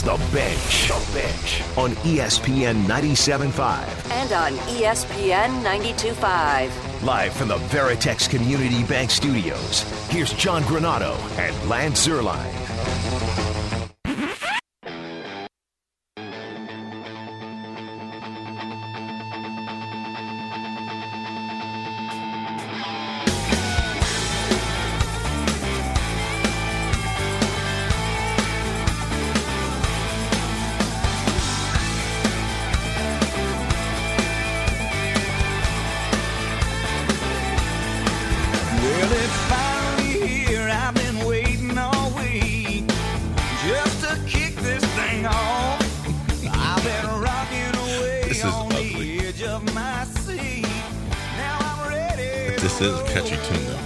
is The Bench. The Bench on ESPN 97.5. And on ESPN 92.5. Live from the Veritex Community Bank Studios, here's John Granado and Lance Zierlein. This is a catchy tune, though.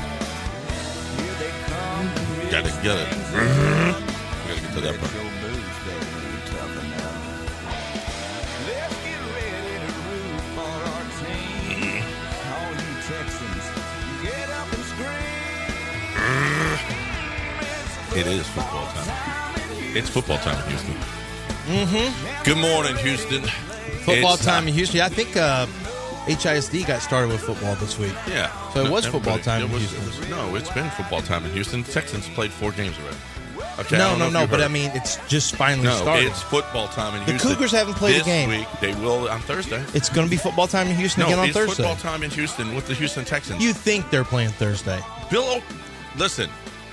Gotta get it. Gotta get to that part. It is football time. It's football time in Houston. Mm-hmm. Good morning, Houston. Football time in Houston. I think HISD got started with football this week. Yeah. So it was football time in Houston. No, it's been football time in Houston. Texans played 4 games already. Okay, no, but I mean, it's just finally started. It's football time in Houston. The Cougars haven't played a game. This week, they will on Thursday. It's going to be football time in Houston again on Thursday. It's football time in Houston with the Houston Texans. You think they're playing Thursday. Listen,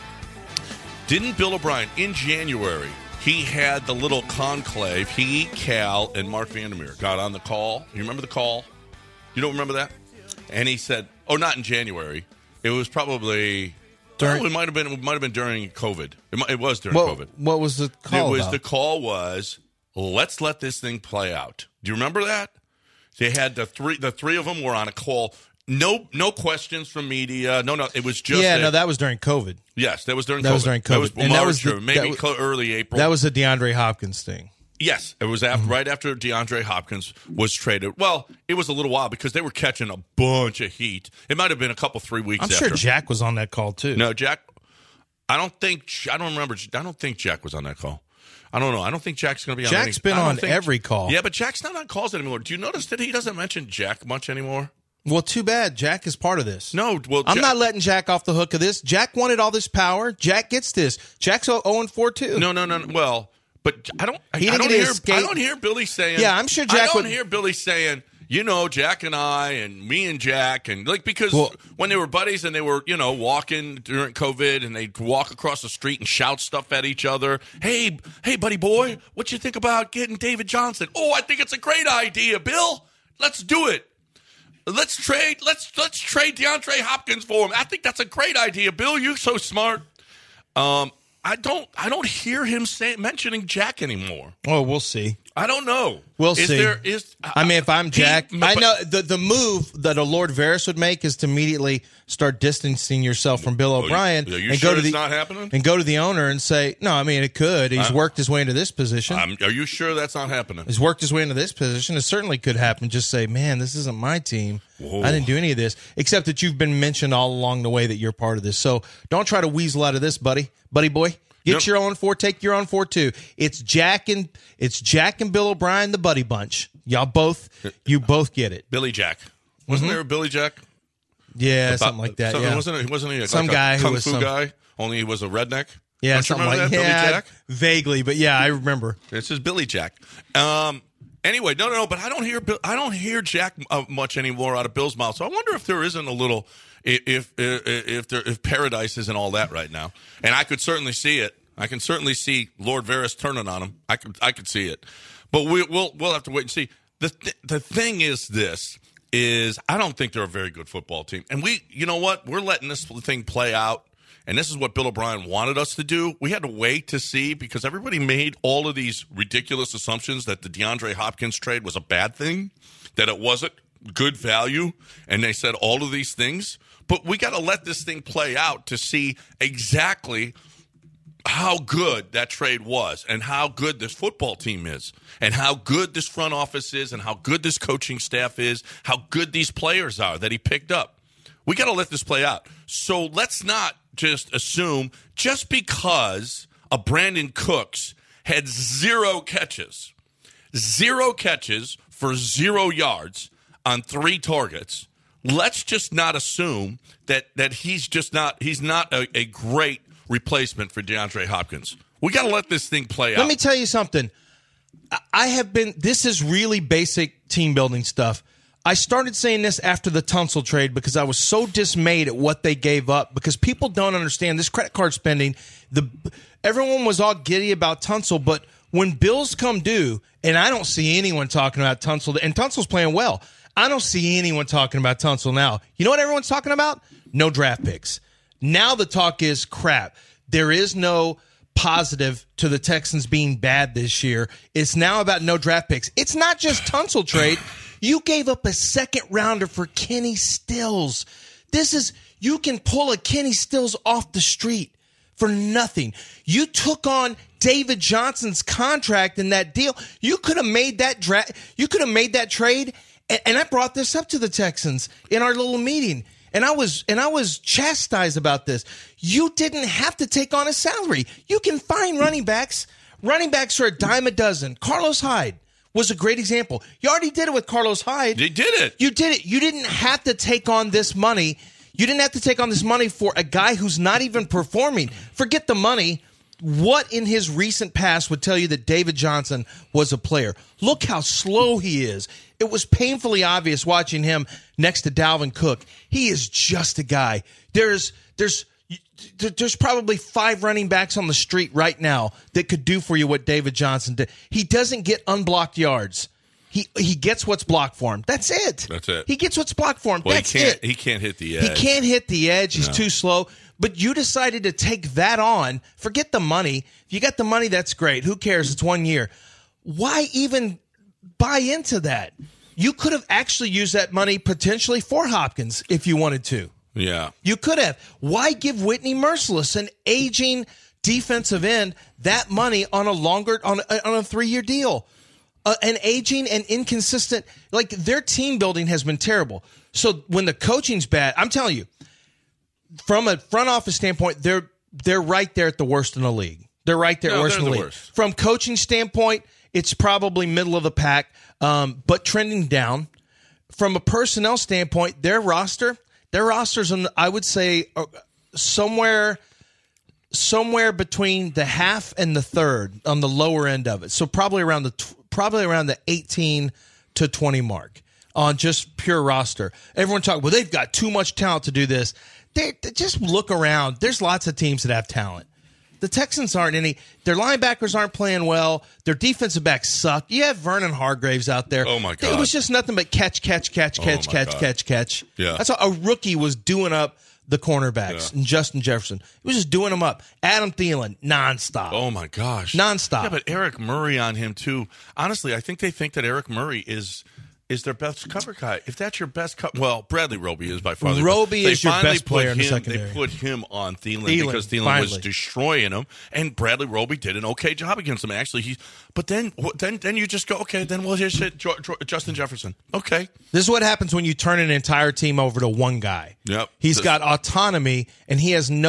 didn't Bill O'Brien, in January, he had the little conclave, he, Cal, and Mark Vandermeer got on the call. You remember the call? You don't remember that? And he said, not in January. It was probably... it might have been during COVID. It was during COVID. What was the call about? The call was, let's let this thing play out. Do you remember that? They had the three of them were on a call. No questions from media. No. It was just that was during COVID. Yes, that was during COVID. That was during COVID. That was March or early April. That was the DeAndre Hopkins thing. Yes, it was right after DeAndre Hopkins was traded. Well, it was a little while because they were catching a bunch of heat. It might have been a couple, 3 weeks after. I'm sure Jack was on that call, too. No, Jack, I don't think Jack was on that call. I don't know. I don't think Jack's going to be on Jack's been on every call. Yeah, but Jack's not on calls anymore. Do you notice that he doesn't mention Jack much anymore? Well, too bad. Jack is part of this. No, well, I'm not letting Jack off the hook of this. Jack wanted all this power. Jack gets this. Jack's 0-4, too. No. Well... But I don't hear Billy saying. Yeah, I'm sure Jack. I don't hear Billy saying. Jack and I and me and Jack and because when they were buddies and they were walking during COVID and they'd walk across the street and shout stuff at each other. Hey, buddy boy, what you think about getting David Johnson? Oh, I think it's a great idea, Bill. Let's do it. Let's trade DeAndre Hopkins for him. I think that's a great idea, Bill. You're so smart. I don't hear him mentioning Jack anymore. Oh, we'll see. I don't know. We'll see. If I'm Jack, I know the move that a Lord Varys would make is to immediately start distancing yourself from Bill O'Brien and go to the not happening? And go to the owner and say, no, I mean it could. He's worked his way into this position. Are you sure that's not happening? He's worked his way into this position. It certainly could happen. Just say, man, this isn't my team. Whoa. I didn't do any of this, except that you've been mentioned all along the way that you're part of this. So don't try to weasel out of this, buddy boy. Get your own 4, take your own 4 too. It's Jack and Bill O'Brien, the buddy bunch. You both get it. Billy Jack. Wasn't there a Billy Jack? Yeah, something like that. Yeah. Wasn't he some guy who was was some guy? Only he was a redneck. Yeah, Don't something you remember like that? Billy Jack? Vaguely, but yeah, I remember. This is Billy Jack. Anyway, no, but I don't hear Jack much anymore out of Bill's mouth. So I wonder if there isn't a little. If Paradise isn't all that right now, and I could certainly see it. I can certainly see Lord Varys turning on him. I could see it, but we'll have to wait and see. The thing is I don't think they're a very good football team, and you know what, we're letting this thing play out, and this is what Bill O'Brien wanted us to do. We had to wait to see because everybody made all of these ridiculous assumptions that the DeAndre Hopkins trade was a bad thing, that it wasn't good value, and they said all of these things. But we got to let this thing play out to see exactly how good that trade was and how good this football team is and how good this front office is and how good this coaching staff is, how good these players are that he picked up. We got to let this play out. So let's not just assume just because a Brandon Cooks had 0 catches. 0 catches for 0 yards on 3 targets. Let's just not assume that he's not a great replacement for DeAndre Hopkins. We got to let this thing play out. Let me tell you something. This is really basic team building stuff. I started saying this after the Tunsil trade because I was so dismayed at what they gave up because people don't understand this credit card spending. Everyone was all giddy about Tunsil, but when bills come due, and I don't see anyone talking about Tunsil, and Tunsil's playing well, I don't see anyone talking about Tunsil now. You know what everyone's talking about? No draft picks. Now the talk is crap. There is no positive to the Texans being bad this year. It's now about no draft picks. It's not just Tunsil trade. You gave up a second rounder for Kenny Stills. You can pull a Kenny Stills off the street for nothing. You took on David Johnson's contract in that deal. You could have made that trade. And I brought this up to the Texans in our little meeting. And I was chastised about this. You didn't have to take on a salary. You can find running backs. Running backs are a dime a dozen. Carlos Hyde was a great example. You already did it with Carlos Hyde. They did it. You did it. You didn't have to take on this money. You didn't have to take on this money for a guy who's not even performing. Forget the money. What in his recent past would tell you that David Johnson was a player? Look how slow he is. It was painfully obvious watching him next to Dalvin Cook. He is just a guy. There's probably 5 running backs on the street right now that could do for you what David Johnson did. He doesn't get unblocked yards. He gets what's blocked for him. That's it. That's it. He gets what's blocked for him. Well, That's it. He can't hit the edge. He can't hit the edge. He's too slow. But you decided to take that on. Forget the money. If you got the money, that's great. Who cares? It's 1 year. Why even buy into that? You could have actually used that money potentially for Hopkins if you wanted to. Yeah. You could have. Why give Whitney Merciless, an aging defensive end, that money on a 3-year deal? An aging and inconsistent, like their team building has been terrible. So when the coaching's bad, I'm telling you, from a front office standpoint, they're right there at the worst in the league. They're right there, worst in the league. Worst. From coaching standpoint, it's probably middle of the pack, but trending down. From a personnel standpoint, their roster's I would say somewhere between the half and the third on the lower end of it. So probably around the 18 to 20 mark on just pure roster. Everyone talking, well, they've got too much talent to do this. They just look around. There's lots of teams that have talent. The Texans aren't any. Their linebackers aren't playing well. Their defensive backs suck. You have Vernon Hargraves out there. Oh, my God. It was just nothing but catch. Yeah. That's how a rookie was doing up the cornerbacks and Justin Jefferson. He was just doing them up. Adam Thielen, nonstop. Oh, my gosh. Nonstop. Yeah, but Eric Murray on him, too. Honestly, I think they think that Eric Murray is their best cover guy. If that's your best well, Bradley Roby is by far the Roby is your best player in the secondary. They put him on Thielen because Thielen was destroying him, and Bradley Roby did an okay job against him. Actually, but then you just go, okay, then we'll just hit Justin Jefferson. Okay. This is what happens when you turn an entire team over to one guy. Yep. He's got autonomy, and he has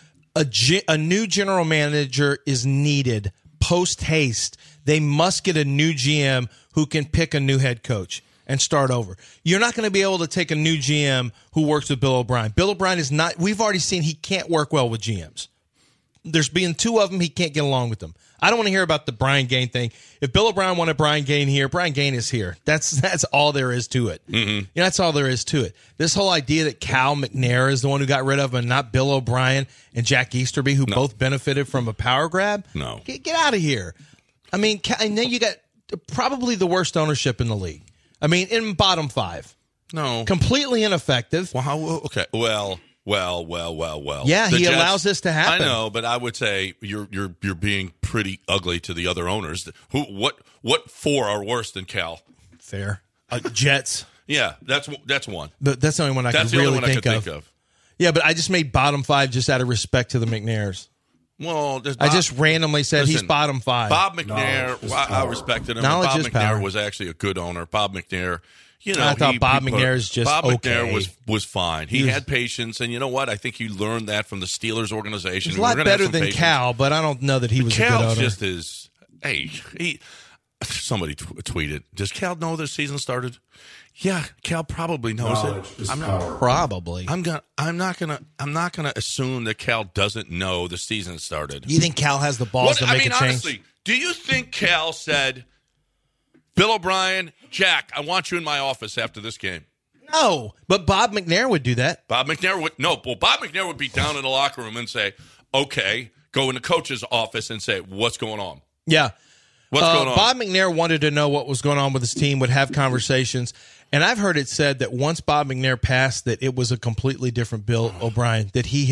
a new general manager is needed post haste. They must get a new GM who can pick a new head coach and start over. You're not going to be able to take a new GM who works with Bill O'Brien. Bill O'Brien is not, we've already seen he can't work well with GMs. There's been 2 of them, he can't get along with them. I don't want to hear about the Brian Gaine thing. If Bill O'Brien wanted Brian Gaine here, Brian Gaine is here. That's all there is to it. Mm-hmm. That's all there is to it. This whole idea that Cal McNair is the one who got rid of him and not Bill O'Brien and Jack Easterby, who both benefited from a power grab. No. Get out of here. I mean, and then you got probably the worst ownership in the league. I mean, in bottom 5. No. Completely ineffective. Well, okay. Well. Yeah, he allows this to happen. I know, but I would say you're being pretty ugly to the other owners. What 4 are worse than Cal? Fair. Jets. Yeah, that's one. But that's the only one I That's can the really only one think I could think of. Yeah, but I just made bottom 5 just out of respect to the McNairs. Well, I just randomly said he's bottom 5. Bob McNair, I respected him. Bob McNair was actually a good owner. Bob McNair, I thought Bob McNair is just okay. McNair was fine. He had patience, and you know what? I think he learned that from the Steelers organization. He's a lot better than Cal, but I don't know that he was a good owner. Cal just is. Hey, somebody tweeted, does Cal know the season started? Yeah, Cal probably knows it. Probably. I'm not gonna assume that Cal doesn't know the season started. You think Cal has the balls to make a change? Honestly, do you think Cal said, Bill O'Brien, Jack, I want you in my office after this game? No, but Bob McNair would do that. Bob McNair would be down in the locker room and say, okay, go in the coach's office and say, what's going on? Yeah. What's going on? Bob McNair wanted to know what was going on with his team, would have conversations. And I've heard it said that once Bob McNair passed, that it was a completely different Bill O'Brien, that he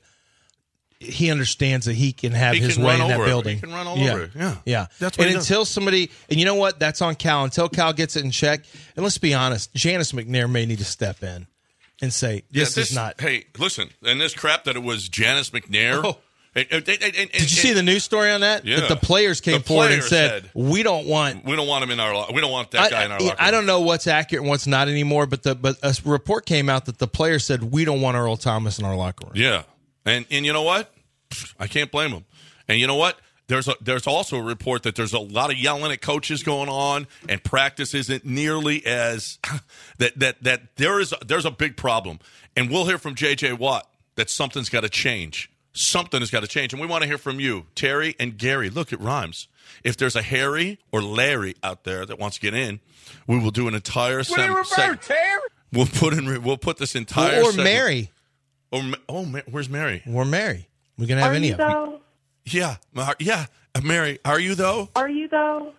understands that he can have his way in that building. He can run all over it. Yeah. That's what until somebody, and you know what? That's on Cal. Until Cal gets it in check. And let's be honest, Janice McNair may need to step in and say, this is not. Hey, listen, and this crap that it was Janice McNair. Oh. Did you see the news story on that? Yeah. That the players came forward and said, we don't want him in our we don't want that guy in our locker room. I don't know what's accurate and what's not anymore, but a report came out that the players said, we don't want Earl Thomas in our locker room. Yeah. And you know what? I can't blame him. And you know what? There's also a report that there's a lot of yelling at coaches going on, and practice isn't nearly as that there's a big problem. And we'll hear from J.J. Watt that something's got to change. Something has got to change, and we want to hear from you, Terry and Gary. Look, it rhymes. If there's a Harry or Larry out there that wants to get in, we will do an entire segment. We'll put this entire or Mary. Where's Mary? Or Mary. We can have any of them. Yeah, Mary. Are you though? Are you though?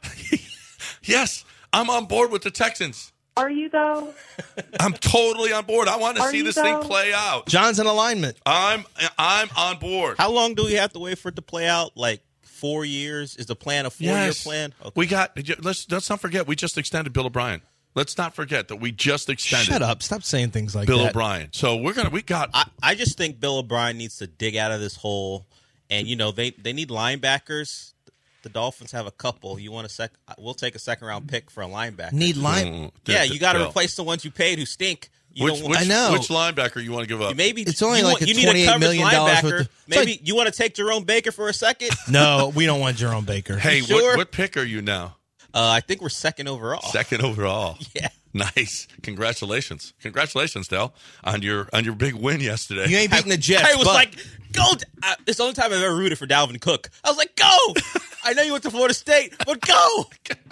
Yes, I'm on board with the Texans. Are you though? I'm totally on board. I want to see this thing play out. John's in alignment. I'm on board. How long do we have to wait for it to play out? Like 4 years? Is the plan a 4-year plan? Okay. Let's not forget we just extended Bill O'Brien. Let's not forget that we just extended. Shut up! Stop saying things like Bill that. O'Brien. So I just think Bill O'Brien needs to dig out of this hole, and they need linebackers. The Dolphins have a couple. You want a we'll take a second-round pick for a linebacker. Need line? Yeah, you got to replace the ones you paid who stink. I know. Which linebacker you want to give up? Maybe it's only like a $28 million linebacker. Maybe you want to take Jerome Baker for a second? No, we don't want Jerome Baker. Hey, sure? what pick are you now? I think we're second overall. Second overall. Yeah. Nice. Congratulations, Dell, on your big win yesterday. You ain't beating the Jets. I was like, go. It's the only time I've ever rooted for Dalvin Cook. I was like, go. I know you went to Florida State, but go.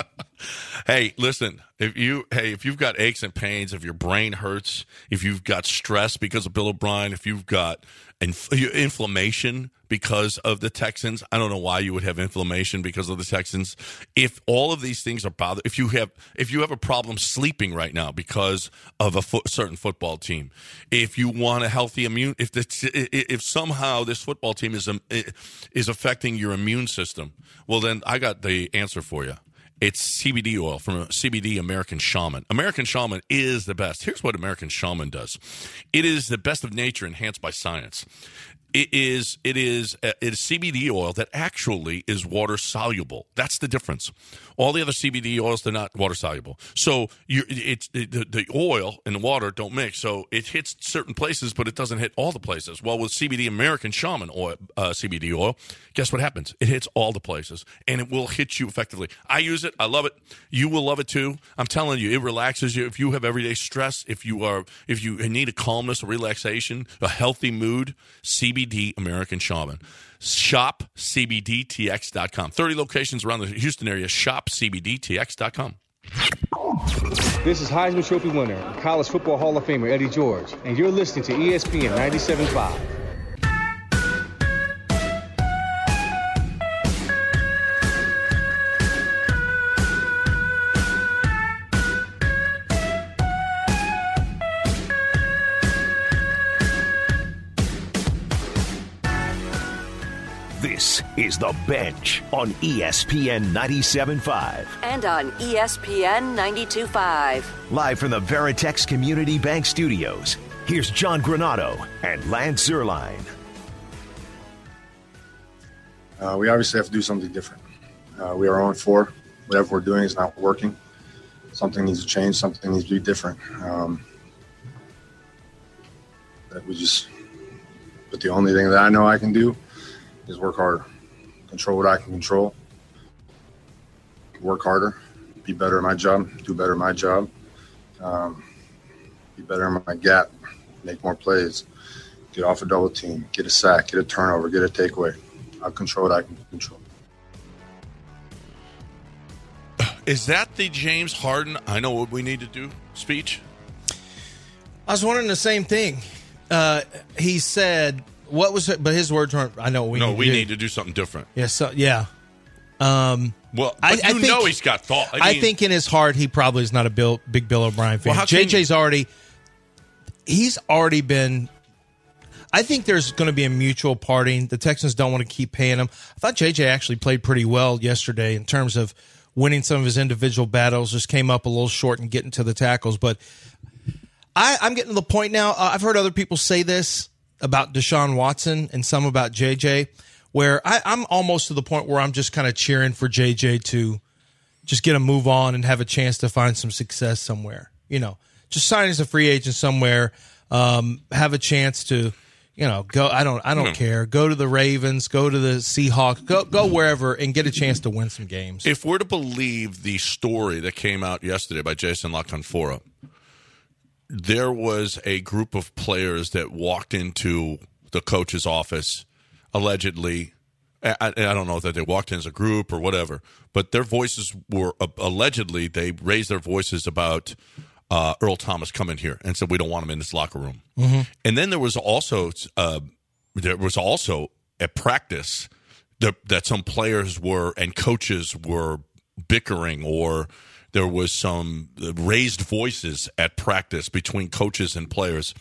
Hey, listen. If you've got aches and pains, if your brain hurts, if you've got stress because of Bill O'Brien, if you've got inflammation because of the Texans, I don't know why you would have inflammation because of the Texans. If all of these things are bothered, if you have a problem sleeping right now because of a certain football team, if you want a healthy immune, if somehow this football team is affecting your immune system, well then I got the answer for you. It's CBD oil from CBD American Shaman. American Shaman is the best. Here's what American Shaman does. It is the best of nature enhanced by science. It is CBD oil that actually is water soluble. That's the difference. All the other CBD oils, they're not water soluble. So the oil and the water don't mix. So it hits certain places, but it doesn't hit all the places. Well, with CBD American Shaman oil, CBD oil, guess what happens? It hits all the places, and it will hit you effectively. I use it. I love it. You will love it too. I'm telling you, it relaxes you. If you have everyday stress, if you need a calmness, a relaxation, a healthy mood, CBD American Shaman. Shop CBDTX.com. 30 locations around the Houston area. Shop CBDTX.com. This is Heisman Trophy winner and College Football Hall of Famer Eddie George, and you're listening to ESPN 97.5. This is The Bench on ESPN 97.5. And on ESPN 92.5. Live from the Veritex Community Bank Studios, here's John Granado and Lance Zierlein. We obviously have to do something different. We are 0-4. Whatever we're doing is not working. Something needs to change. Something needs to be different. But the only thing that I know I can do is work hard, control what I can control, work harder, be better at my job, do better at my job, be better in my gap, make more plays, get off a double team, get a sack, get a turnover, get a takeaway. I'll control what I can control. Is that the James Harden, I know what we need to do speech? I was wondering the same thing. He said, what was it? But his words weren't, I know what we need to do. No, we need to do something different. Yeah, so, yeah. Well, but I think, know he's got thought. I think in his heart, he probably is not a big Bill O'Brien fan. Well, he's already been, I think there's going to be a mutual parting. The Texans don't want to keep paying him. I thought JJ actually played pretty well yesterday in terms of winning some of his individual battles, just came up a little short and getting to the tackles. But I'm getting to the point now, I've heard other people say this about Deshaun Watson and some about JJ, where I'm almost to the point where I'm just kind of cheering for JJ to just get a move on and have a chance to find some success somewhere. You know, just sign as a free agent somewhere, have a chance to, you know, go. I don't care. Go to the Ravens, go to the Seahawks, go wherever and get a chance to win some games. If we're to believe the story that came out yesterday by Jason La Canfora, there was a group of players that walked into the coach's office, allegedly. I don't know that they walked in as a group or whatever, but their voices were allegedly, they raised their voices about Earl Thomas coming here and said, we don't want him in this locker room. Mm-hmm. And then there was also at practice that some players were and coaches were bickering, or there was some raised voices at practice between coaches and players.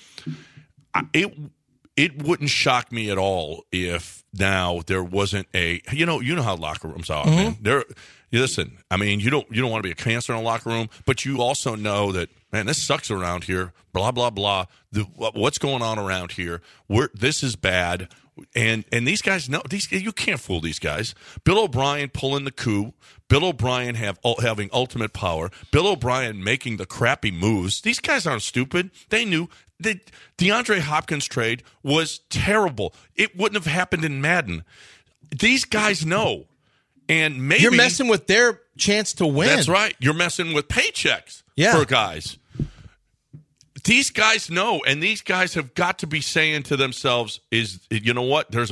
It wouldn't shock me at all if now there wasn't a, you know how locker rooms are, man. Listen, I mean, you don't want to be a cancer in a locker room, but you also know that, man, this sucks around here. Blah blah blah. What's going on around here? This is bad. And these guys know you can't fool these guys. Bill O'Brien pulling the coup. Bill O'Brien having ultimate power. Bill O'Brien making the crappy moves. These guys aren't stupid. They knew the DeAndre Hopkins trade was terrible. It wouldn't have happened in Madden. These guys know. And maybe you're messing with their chance to win. That's right. You're messing with paychecks for guys. These guys know, and these guys have got to be saying to themselves, "Is you know what? There's a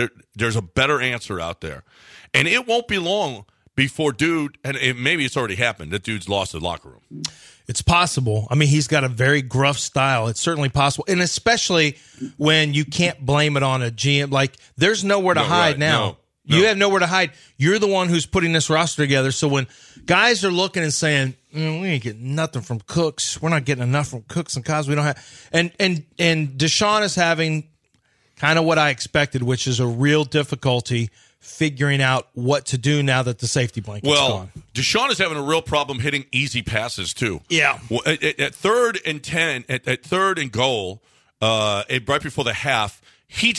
better answer out there," and it won't be long before maybe it's already happened. That dude's lost the locker room. It's possible. I mean, he's got a very gruff style. It's certainly possible, and especially when you can't blame it on a GM. Like, there's nowhere to hide now. No. You have nowhere to hide. You're the one who's putting this roster together. So when guys are looking and saying, we ain't getting nothing from Cooks, we're not getting enough from Cooks and Coz, we don't have, and Deshaun is having kind of what I expected, which is a real difficulty figuring out what to do now that the safety blanket's gone. Deshaun is having a real problem hitting easy passes too. Yeah. Well, at 3rd and 10, at 3rd and goal, right before the half, he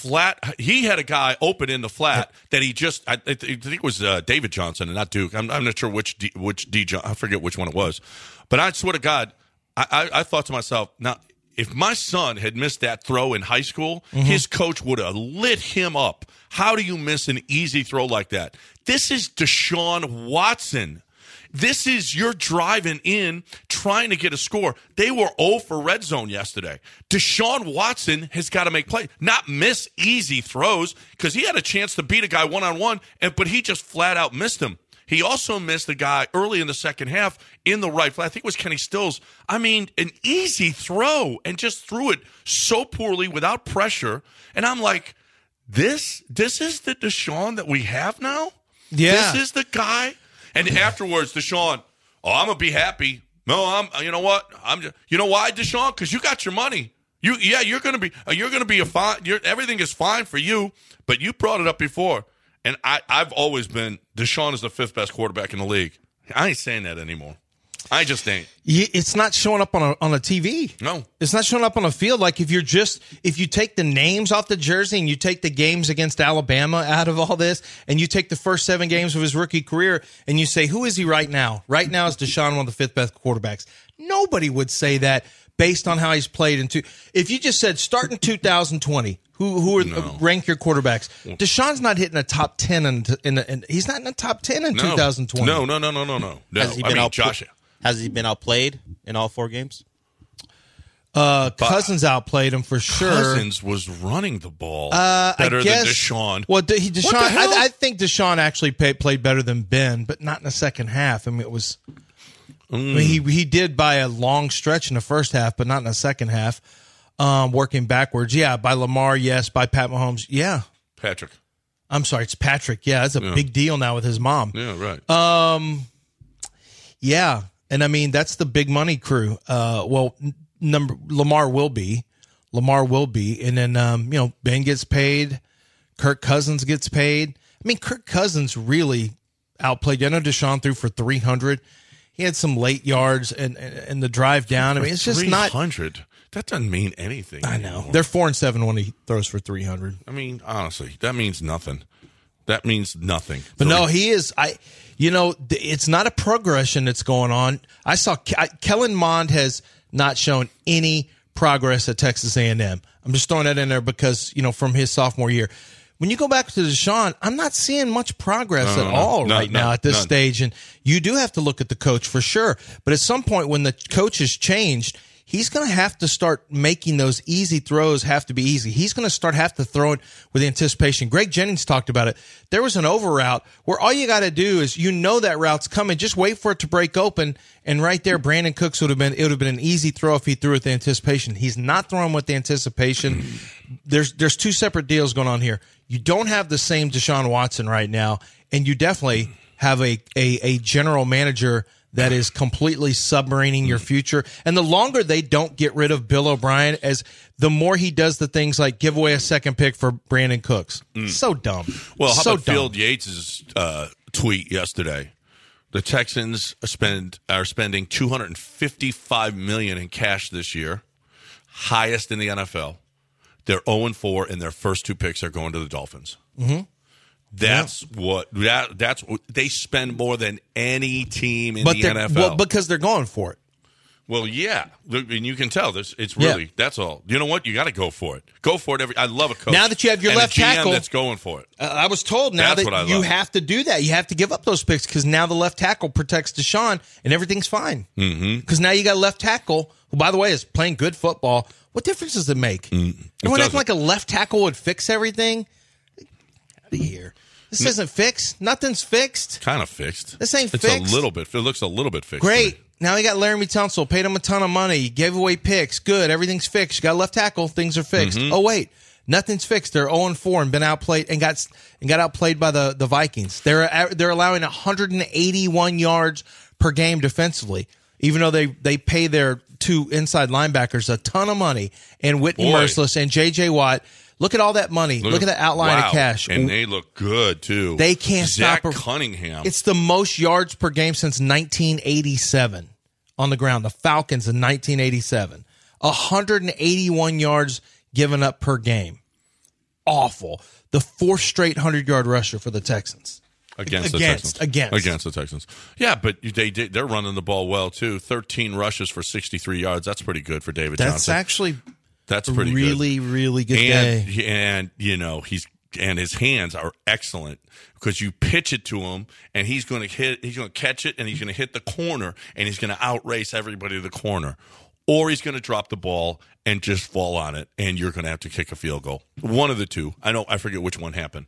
had a guy open in the flat that he just, I think it was David Johnson and not Duke. I'm not sure which I forget which one it was. But I swear to God, I thought to myself, now, if my son had missed that throw in high school, his coach would have lit him up. How do you miss an easy throw like that? This is Deshaun Watson. This is you're driving in, trying to get a score. They were 0 for red zone yesterday. Deshaun Watson has got to make plays, not miss easy throws, because he had a chance to beat a guy one-on-one, but he just flat out missed him. He also missed a guy early in the second half in the right flat. I think it was Kenny Stills. I mean, an easy throw, and just threw it so poorly without pressure. And I'm like, this is the Deshaun that we have now? Yeah. This is the guy? And afterwards, Deshaun, I'm gonna be happy. No, you know what? You know why, Deshaun? Because you got your money. You're gonna be a fine. Everything is fine for you. But you brought it up before, and I've always been Deshaun is the 5th best quarterback in the league. I ain't saying that anymore. I just ain't. It's not showing up on a TV. No. It's not showing up on a field. Like, if you take the names off the jersey and you take the games against Alabama out of all this, and you take the first 7 games of his rookie career and you say, who is he right now? Right now is Deshaun one of the 5th best quarterbacks. Nobody would say that. based on how he's played if you just said start in 2020, who are rank your quarterbacks? Deshaun's not hitting a top 10 and he's not in the top 10 in 2020. No. Has he been outplayed in all 4 games? Cousins outplayed him for sure. Cousins was running the ball better than Deshaun. Well, Deshaun, I think Deshaun actually played better than Ben, but not in the second half. I mean, it was. I mean, he did by a long stretch in the first half, but not in the second half. Working backwards, yeah. By Lamar, yes. By Pat Mahomes, yeah. Patrick. I'm sorry, it's Patrick. Yeah, that's a big deal now with his mom. Yeah, right. Yeah, and I mean that's the big money crew. Lamar will be, and then Ben gets paid, Kirk Cousins gets paid. I mean, Kirk Cousins really outplayed. I know Deshaun threw for 300. He had some late yards and the drive down. I mean, it's just 300. That doesn't mean anything. I know they're 4-7 when he throws for 300. I mean, honestly, that means nothing. That means nothing. But no, he is. It's not a progression that's going on. I saw Kellen Mond has not shown any progress at Texas A&M. I'm just throwing that in there because, from his sophomore year. When you go back to Deshaun, I'm not seeing much progress at all right now at this stage. And you do have to look at the coach for sure. But at some point when the coach has changed, he's going to have to start making those easy throws have to be easy. He's going to have to throw it with anticipation. Greg Jennings talked about it. There was an over route where all you got to do is that route's coming. Just wait for it to break open. And right there, Brandon Cooks would have been an easy throw if he threw with the anticipation. He's not throwing with the anticipation. There's 2 separate deals going on here. You don't have the same Deshaun Watson right now, and you definitely have a general manager that is completely submarining your future. And the longer they don't get rid of Bill O'Brien, the more he does the things like give away a second pick for Brandon Cooks. So dumb. Well, how about Field Yates' tweet yesterday? The Texans are spending $255 million in cash this year, highest in the NFL. They're 0-4, and their first 2 picks are going to the Dolphins. Mm-hmm. That's what they spend more than any team in the NFL. Well, because they're going for it. Well, yeah, and you can tell this. It's really that's all. You know what? You got to go for it. Go for it. I love a coach. Now that you have your left tackle that's going for it. I was told now that you have to do that. You have to give up those picks because now the left tackle protects Deshaun and everything's fine. Because now you got a left tackle who, by the way, is playing good football. What difference does it make? Everyone acting like a left tackle would fix everything. Get out of here. This isn't fixed. Nothing's fixed. Kind of fixed. This ain't fixed. It looks a little bit fixed. Great. Now you got Laramie Tunsil. Paid him a ton of money. Gave away picks. Good. Everything's fixed. You got a left tackle. Things are fixed. Oh, wait. Nothing's fixed. They're 0-4 and been outplayed and got outplayed by the Vikings. They're allowing 181 yards per game defensively, even though they pay their 2 inside linebackers a ton of money, and Whitney Merciless and J.J. Watt. Look at all that money. Look at that outline of cash. And they look good, too. They can't Zach stop. Cunningham. It's the most yards per game since 1987 on the ground. The Falcons in 1987. 181 yards given up per game. Awful. The 4th straight 100-yard rusher for the Texans. Against the Texans. Yeah, but they're running the ball well, too. 13 rushes for 63 yards. That's pretty good for David Johnson. That's pretty really good day. And his hands are excellent because you pitch it to him and he's going to catch it and he's going to hit the corner and he's going to outrace everybody to the corner. Or he's going to drop the ball and just fall on it and you're going to have to kick a field goal. One of the two. I forget which one happened.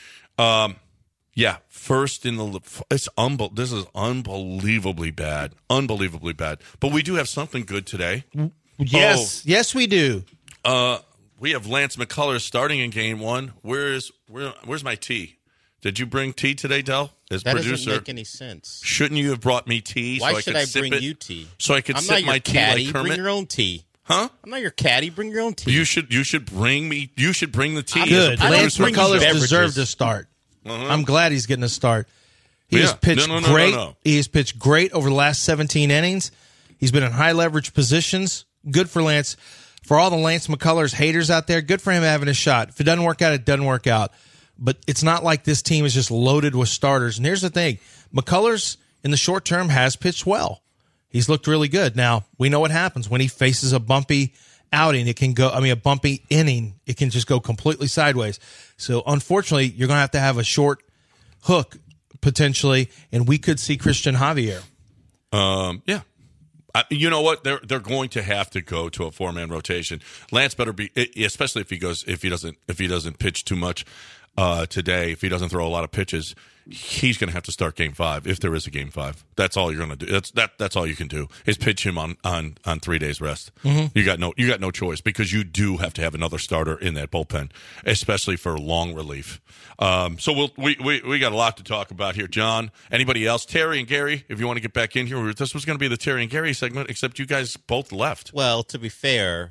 First in the this is unbelievably bad. Unbelievably bad. But we do have something good today. Yes, we do. We have Lance McCullers starting in game 1. Where's my tea? Did you bring tea today, Del? As that producer, doesn't make any sense. Shouldn't you have brought me tea? Why should I bring you tea? So I could sip my tea like Kermit. Bring your own tea. Huh? I'm not your caddy. Bring your own tea. You should bring me. You should bring the tea. Good. Lance McCullers deserved a start. I'm glad he's getting a start. He has pitched great. No. He has pitched great over the last 17 innings. He's been in high leverage positions. Good for Lance. For all the Lance McCullers haters out there, good for him having a shot. If it doesn't work out, it doesn't work out. But it's not like this team is just loaded with starters. And here's the thing. McCullers, in the short term, has pitched well. He's looked really good. Now, we know what happens when he faces a bumpy outing. It can go, a bumpy inning. It can just go completely sideways. So, unfortunately, you're going to have a short hook potentially, and we could see Christian Javier. Yeah. You know what? They're going to have to go to a 4-man rotation. Lance better be, especially if he doesn't pitch too much today. If he doesn't throw a lot of pitches, he's going to have to start Game 5 if there is a Game 5. That's all you're going to do. That's all you can do is pitch him on 3 days rest. Mm-hmm. You got no choice because you do have to have another starter in that bullpen, especially for long relief. So we got a lot to talk about here, John. Anybody else? Terry and Gary, if you want to get back in here, this was going to be the Terry and Gary segment, except you guys both left. Well, to be fair,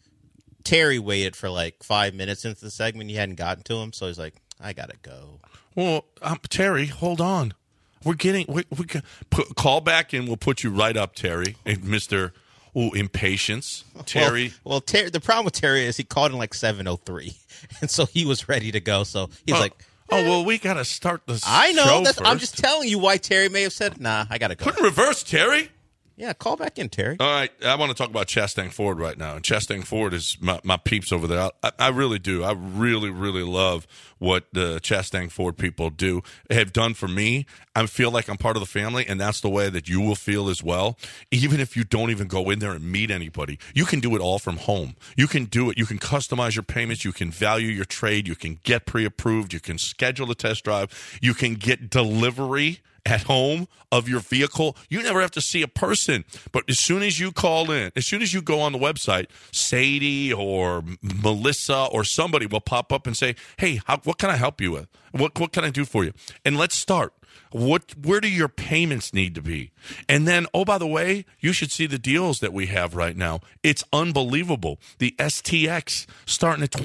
Terry waited for like 5 minutes into the segment. You hadn't gotten to him, so he's like, I gotta go. Well, Terry, hold on. We can call back and we'll put you right up, Terry, and Mr. Impatience, Terry. Well, Terry. The problem with Terry is he called in like 7:03, and so he was ready to go. So he's like, "Oh well, we got to start the I know. show That's, first." I'm just telling you why Terry may have said, "Nah, I gotta go." Put in reverse, Terry. Yeah, call back in, Terry. All right, I want to talk about Chastang Ford right now. And Chastang Ford is my peeps over there. I really do. I really, really love what the Chastang Ford people have done for me. I feel like I'm part of the family, and that's the way that you will feel as well. Even if you don't even go in there and meet anybody, you can do it all from home. You can do it. You can customize your payments. You can value your trade. You can get pre-approved. You can schedule a test drive. You can get delivery at home of your vehicle. You never have to see a person. But as soon as you call in, as soon as you go on the website, Sadie or Melissa or somebody will pop up and say, hey, what can I help you with? What can I do for you? And let's start. Where do your payments need to be? And then, oh, by the way, you should see the deals that we have right now. It's unbelievable. The STX starting at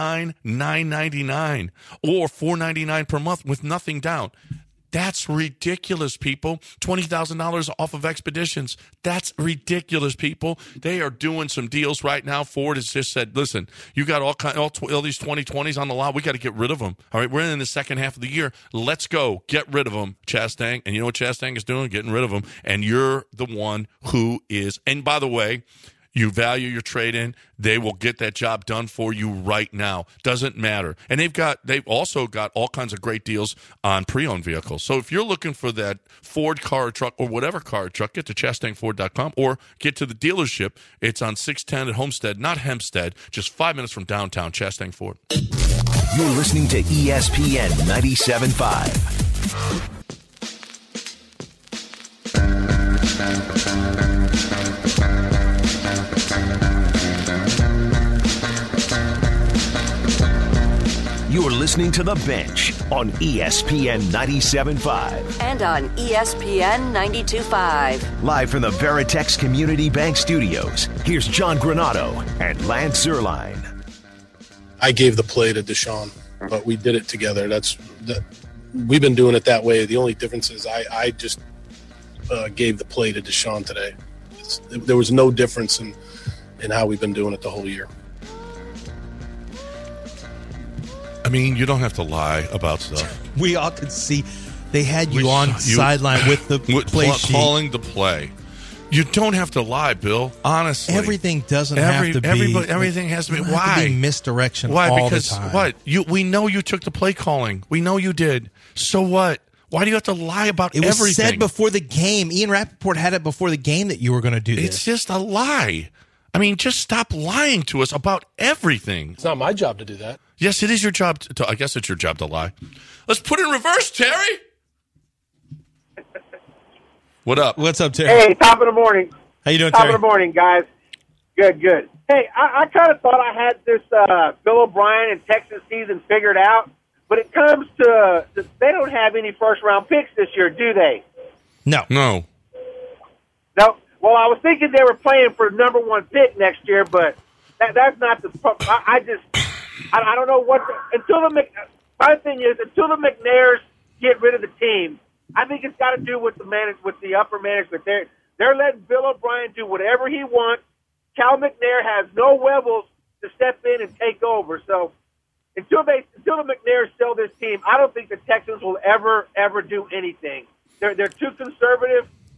$29,999 or $499 per month with nothing down. That's ridiculous, people. $20,000 off of Expeditions. That's ridiculous, people. They are doing some deals right now. Ford has just said, listen, you got all these 2020s on the lot. We got to get rid of them. All right, we're in the second half of the year. Let's go. Get rid of them, Chastang. And you know what Chastang is doing? Getting rid of them. And you're the one who is. And by the way, you value your trade-in, they will get that job done for you right now. Doesn't matter. And they've also got all kinds of great deals on pre-owned vehicles. So if you're looking for that Ford car or truck or whatever car or truck, get to ChastangFord.com or get to the dealership. It's on 610 at Homestead, not Hempstead, just 5 minutes from downtown Chastang Ford. You're listening to ESPN 97.5. You're listening to The Bench on ESPN 97.5. And on ESPN 92.5. Live from the Veritex Community Bank Studios, here's John Granato and Lance Zierlein. I gave the play to Deshaun, but we did it together. We've been doing it that way. The only difference is I just gave the play to Deshaun today. There was no difference in how we've been doing it the whole year. I mean, you don't have to lie about stuff. We all could see they had you on sideline with the play sheet. Calling the play. You don't have to lie, Bill. Honestly. Everything doesn't have to be. Everything has to be. Why? Why? To be misdirection Why? all Because the time. what? We know you took the play calling. We know you did. So what? Why do you have to lie about everything? It was said before the game. Ian Rappaport had it before the game that you were going to do this. It's just a lie. I mean, just stop lying to us about everything. It's not my job to do that. Yes, it is your job. I guess it's your job to lie. Let's put it in reverse, Terry. What up? What's up, Terry? Hey, top of the morning. How you doing, Top Terry? of the morning, guys. Good. Hey, I kind of thought I had this Bill O'Brien and Texas season figured out, but it comes to they don't have any first-round picks this year, do they? No. No. Well, I was thinking they were playing for number one pick next year, but that's not the. I don't know what. My thing is, until the McNairs get rid of the team, I think it's got to do with the upper management. They're letting Bill O'Brien do whatever he wants. Cal McNair has no levels to step in and take over. So until the McNairs sell this team, I don't think the Texans will ever do anything. They're too conservative.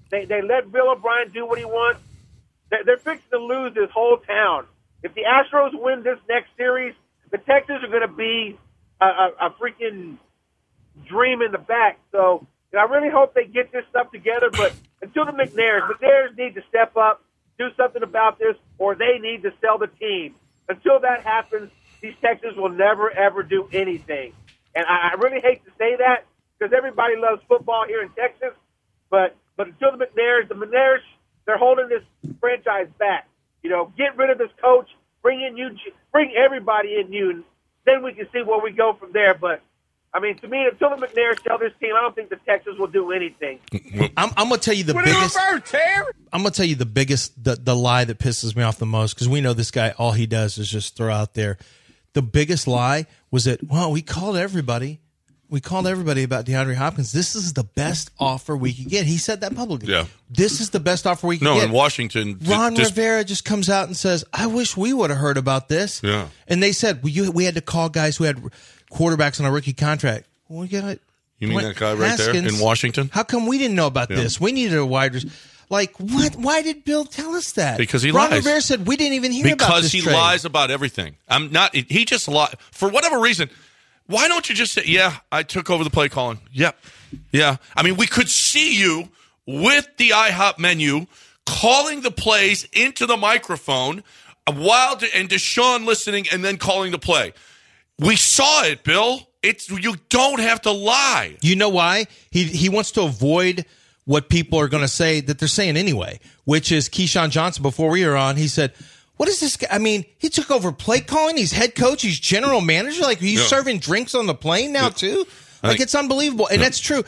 They let Bill O'Brien do what he wants. They're fixing to lose this whole town. If the Astros win this next series, the Texans are going to be a freaking dream in the back. So I really hope they get this stuff together. But until the McNairs need to step up, do something about this, or they need to sell the team. Until that happens, these Texans will never, ever do anything. And I really hate to say that because everybody loves football here in Texas. But until the McNairs, they're holding this franchise back. Get rid of this coach, bring everybody in you, and then we can see where we go from there. But I mean, to me, until the McNairs sell this team, I don't think the Texans will do anything. I'm going to tell you the biggest. I'm going to tell you the biggest, the lie that pisses me off the most, because we know this guy. All he does is just throw out there. The biggest lie was that, we called everybody. We called everybody about DeAndre Hopkins. This is the best offer we could get. He said that publicly. Yeah. This is the best offer we could get. No, in Washington. Ron Rivera just comes out and says, I wish we would have heard about this. Yeah. And they said, we had to call guys who had quarterbacks on a rookie contract. Well, we got it. You mean that guy right there in Washington? How come we didn't know about this? We needed a wide receiver. Like, what? Why did Bill tell us that? Because he Ron lies. Rivera said we didn't even hear about this Because he trade. lies about everything. He just lies. For whatever reason, why don't you just say, yeah, I took over the play calling. Yep. Yeah. I mean, we could see you with the IHOP menu calling the plays into the microphone and Deshaun listening and then calling the play. We saw it, Bill. You don't have to lie. You know why? He wants to avoid what people are going to say that they're saying anyway, which is Keyshawn Johnson, before we were on, he said, what is this guy? I mean, he took over play calling. He's head coach. He's general manager. Like, he's serving drinks on the plane now, too. Like, it's unbelievable. And that's true.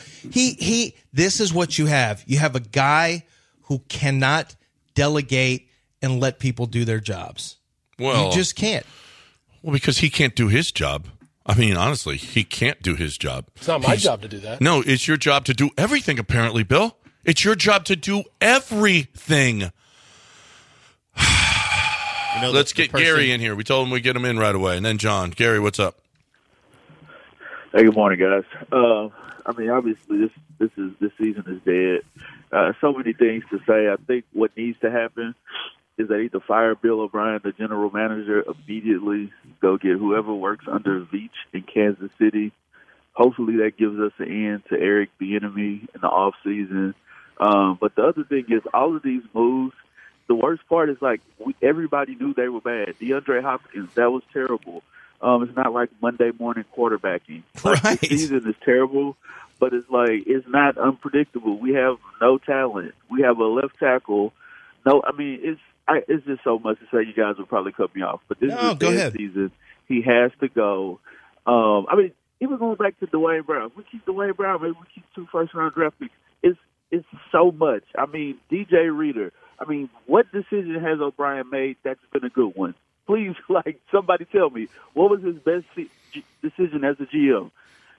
This is what you have. You have a guy who cannot delegate and let people do their jobs. Well, you just can't. Well, because he can't do his job. I mean, honestly, he can't do his job. It's not my job to do that. No, it's your job to do everything, apparently, Bill. It's your job to do everything. Let's get Gary in here. We told him we'd get him in right away. And then John. Gary, what's up? Hey, good morning, guys. I mean, obviously, this season is dead. So many things to say. I think what needs to happen is they need to fire Bill O'Brien, the general manager, immediately. Go get whoever works under Veach in Kansas City. Hopefully that gives us an end to Eric Bieniemy in the offseason. But the other thing is all of these moves, the worst part is everybody knew they were bad. DeAndre Hopkins, that was terrible. It's not like Monday morning quarterbacking. Right. The season is terrible, but it's not unpredictable. We have no talent. We have a left tackle. No, I mean, it's just so much to say. You guys will probably cut me off, but this is his season. He has to go. I mean, even going back to Dwayne Brown, we keep Dwayne Brown, maybe we keep 2 first-round draft picks. It's so much. I mean, DJ Reader. I mean, what decision has O'Brien made that's been a good one? Please, somebody tell me, what was his best decision as a GM?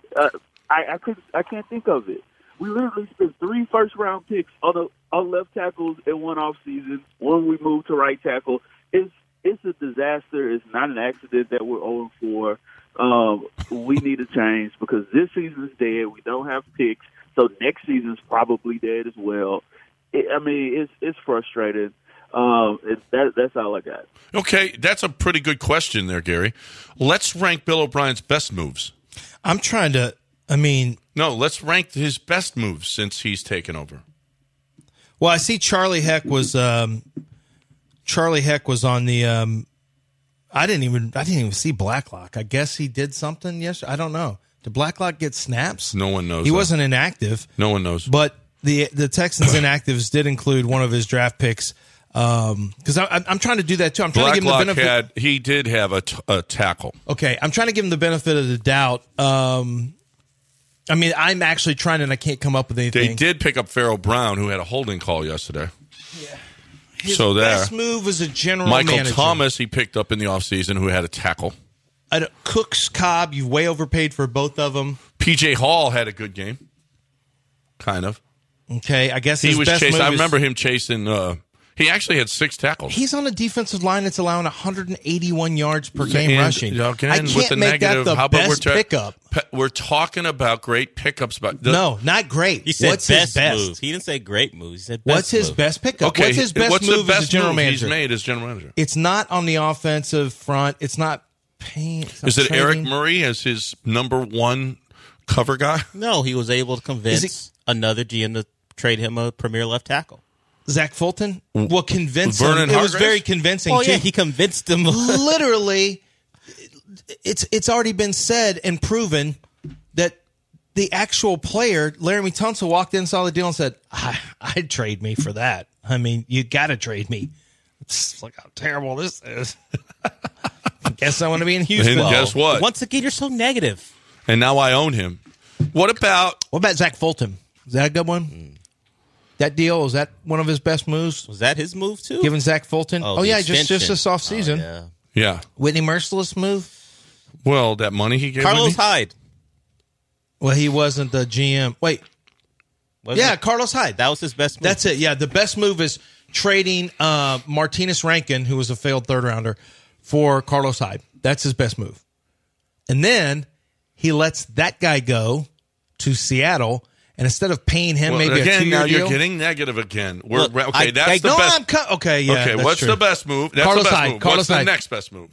I can't think of it. We literally spent 3 first-round picks on left tackles in one offseason. One we moved to right tackle. It's a disaster. It's not an accident that we're 0-4. We need a change because this season is dead. We don't have picks, so next season's probably dead as well. It's frustrating. That's all I got. Okay, that's a pretty good question there, Gary. Let's rank Bill O'Brien's best moves. I'm trying to. No, let's rank his best moves since he's taken over. Well, I see Charlie Heck was on the. I didn't even see Blacklock. I guess he did something yesterday. I don't know. Did Blacklock get snaps? No one knows. He wasn't inactive. No one knows. But the Texans inactives did include one of his draft picks. Because I'm trying to do that too. I'm trying to give him the benefit. He did have a tackle. Okay, I'm trying to give him the benefit of the doubt. I'm actually trying, and I can't come up with anything. They did pick up Pharaoh Brown, who had a holding call yesterday. Yeah. His best move was a general Michael manager. Thomas, he picked up in the offseason, who had a tackle. Cooks, Cobb, you've way overpaid for both of them. P.J. Hall had a good game. Kind of. Okay, I guess he his was best chasing. move I remember him chasing. He actually had 6 tackles. He's on a defensive line that's allowing 181 yards per game rushing. I can't with the make negative, that the how about best pickup. We're talking about great pickups. No, not great. He said what's best his best move. He didn't say great move. He said best what's his move. best pickup? Okay, what's his best move the best as a general move manager? he's made as general manager? It's not on the offensive front. It's not paying. Is it Eric Murray as his number 1 cover guy? No, he was able to convince another GM to trade him a premier left tackle. Zach Fulton? Well, convince him. Vernon It was Hargreaves? very convincing. Oh, too. yeah, he convinced him. Literally, it's already been said and proven that the actual player, Laramie Tunsil, walked in, saw the deal, and said, I'd trade me for that. I mean, you got to trade me. It's like how terrible this is. Guess I want to be in Houston. And guess what? Once again, you're so negative. And now I own him. What about Zach Fulton? Is that a good one? That deal, is that one of his best moves? Was that his move, too? Giving Zach Fulton? Oh, the yeah, extension. just this offseason. Yeah. Yeah. Whitney Merciless move? Well, that money he gave Carlos me? Hyde. Well, he wasn't the GM. Wait. Wasn't it? Carlos Hyde. That was his best move. That's it. Yeah, the best move is trading Martinez Rankin, who was a failed third-rounder, for Carlos Hyde. That's his best move. And then he lets that guy go to Seattle, and instead of paying him maybe again, a 2-year now deal, you're getting negative again. Look, Okay, that's the best. Okay, yeah. Okay, that's what's true. the best move? That's Carlos the best Hyde. move. Carlos What's the Hyde. next best move?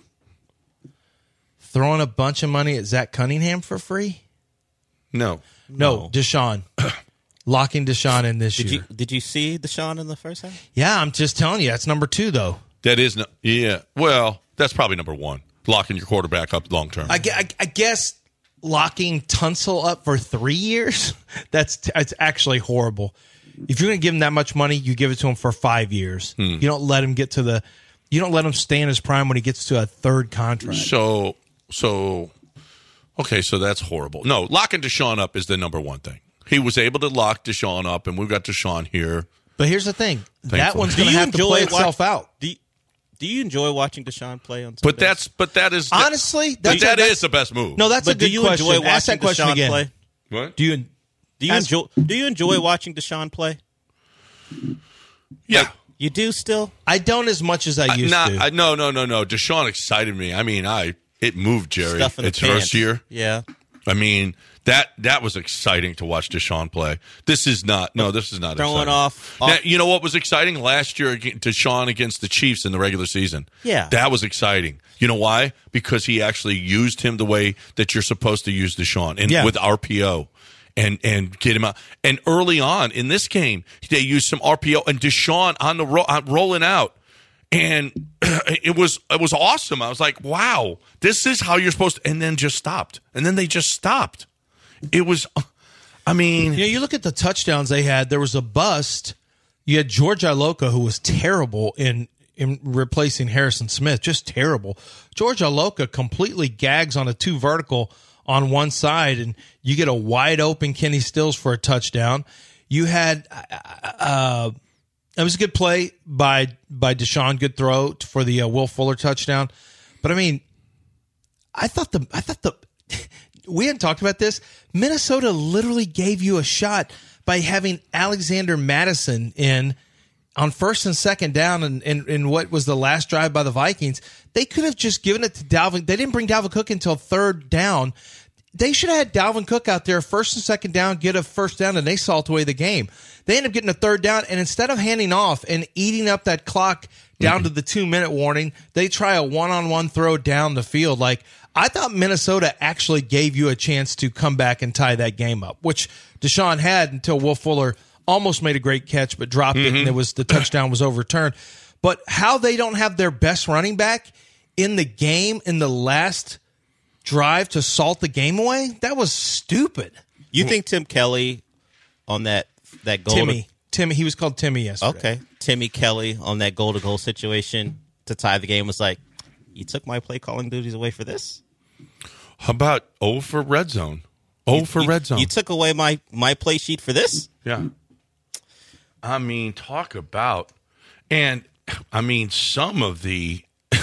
Throwing a bunch of money at Zach Cunningham for free? No. No, Deshaun. Locking Deshaun in this year. Did you see Deshaun in the first half? Yeah, I'm just telling you. That's number 2, though. That is no. Yeah. Well, that's probably number 1. Locking your quarterback up long term. I guess locking Tunsil up for 3 years, it's actually horrible. If you're going to give him that much money, you give it to him for 5 years. You don't let him you don't let him stay in his prime when he gets to a third contract. So that's horrible. No, locking Deshaun up is the number 1 thing. He was able to lock Deshaun up, and we've got Deshaun here. But here's the thing. Thankfully. That one's going to have to play itself out. Do you enjoy watching Deshaun play on Sundays? But that is honestly, that is the best move. No, that's a good do you question. enjoy Ask that watching question Deshaun again. play? What? Do you enjoy watching Deshaun play? Yeah. You do still? I don't as much as I used to. No. Deshaun excited me. I mean, it moved Jerry. Stuff in the It's first pants. year. Yeah. I mean, that was exciting to watch Deshaun play. This is not throwing exciting. off. Now, you know what was exciting last year? Deshaun against the Chiefs in the regular season. Yeah. That was exciting. You know why? Because he actually used him the way that you're supposed to use Deshaun, and with RPO. And get him out. And early on in this game, they used some RPO and Deshaun on the rolling out, and it was awesome. I was like, wow, this is how you're supposed to. And then just stopped. And then they just stopped. It was, I mean, you look at the touchdowns they had. There was a bust. You had George Iloka, who was terrible in replacing Harrison Smith, just terrible. George Iloka completely gags on a 2 vertical on one side, and you get a wide open Kenny Stills for a touchdown. You had it was a good play by Deshaun, good throw for the Will Fuller touchdown. But I mean, I thought the we hadn't talked about this. Minnesota literally gave you a shot by having Alexander Madison in on first and second down in what was the last drive by the Vikings. They could have just given it to Dalvin. They didn't bring Dalvin Cook until third down. They should have had Dalvin Cook out there first and second down, get a first down, and they salt away the game. They end up getting a third down, and instead of handing off and eating up that clock down to the 2-minute warning, they try a one-on-one throw down the field. Like, I thought Minnesota actually gave you a chance to come back and tie that game up, which Deshaun had until Will Fuller almost made a great catch but dropped it, and the touchdown was overturned. But how they don't have their best running back in the game in the last drive to salt the game away, that was stupid. You think Tim Kelly on that goal? Timmy, he was called Timmy yesterday. Okay. Timmy Kelly on that goal-to-goal situation to tie the game was like, you took my play calling duties away for this? How about for red zone? Red zone. You took away my play sheet for this? Yeah. I mean, talk about, and I mean, some of the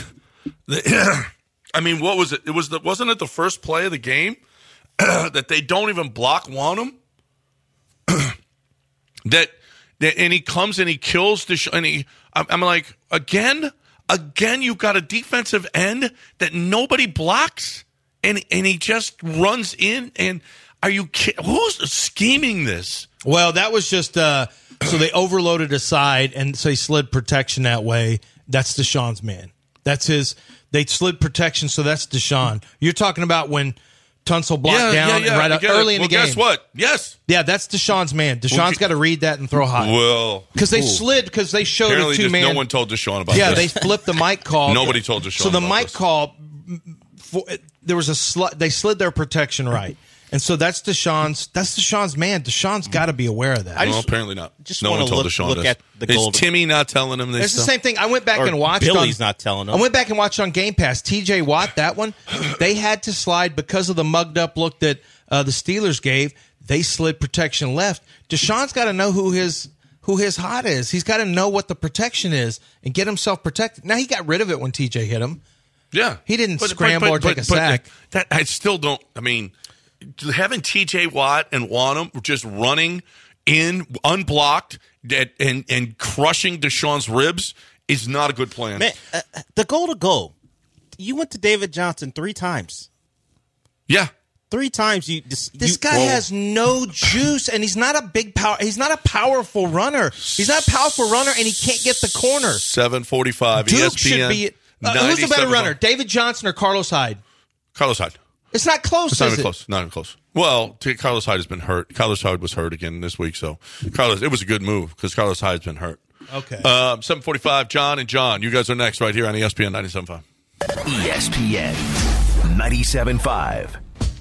I mean, what was it? Wasn't it the first play of the game that they don't even block Wanham? that and he comes and he kills and I'm like, again, you've got a defensive end that nobody blocks, and he just runs in. And are you kidding? Who's scheming this? Well, that was just so they overloaded a side, and so he slid protection that way. That's Deshaun's man. That's his. They slid protection, so that's Deshaun. You're talking about when Tunsil blocked down early in the game. Guess what? Yes. Yeah, that's Deshaun's man. Deshaun's got to read that and throw high. Well, because they slid because they showed apparently a two-man. No one told Deshaun about this. Yeah, they flipped the mic call. Nobody told Deshaun. So the about mic this. call, there was a they slid their protection right. And so that's Deshaun's man. Deshaun's got to be aware of that. Well, apparently not. Just no one told look Deshaun this. At the Is gold. Timmy not telling him this? It's the stuff? same thing. I went back and watched. Billy's not telling him. I went back and watched on Game Pass. T.J. Watt, that one, they had to slide because of the mugged up look that the Steelers gave. They slid protection left. Deshaun's got to know who his hot is. He's got to know what the protection is and get himself protected. Now he got rid of it when T.J. hit him. Yeah, he didn't scramble or take a sack. That I still don't. I mean, having T.J. Watt and Wanham just running in unblocked and crushing Deshaun's ribs is not a good plan. Man, the goal to goal. You went to David Johnson 3 times. Yeah. 3 times this guy has no juice, and he's not a big power. He's not a powerful runner. He's not a powerful runner, and he can't get the corner. 7:45. Duke ESPN. should be. Who's the better runner, David Johnson or Carlos Hyde? Carlos Hyde. It's not close. It's not even close. Not even close. Well, Carlos Hyde has been hurt. Carlos Hyde was hurt again this week, so it was a good move because Carlos Hyde's been hurt. Okay. 7:45. John and John, you guys are next right here on ESPN 97.5. ESPN 97.5.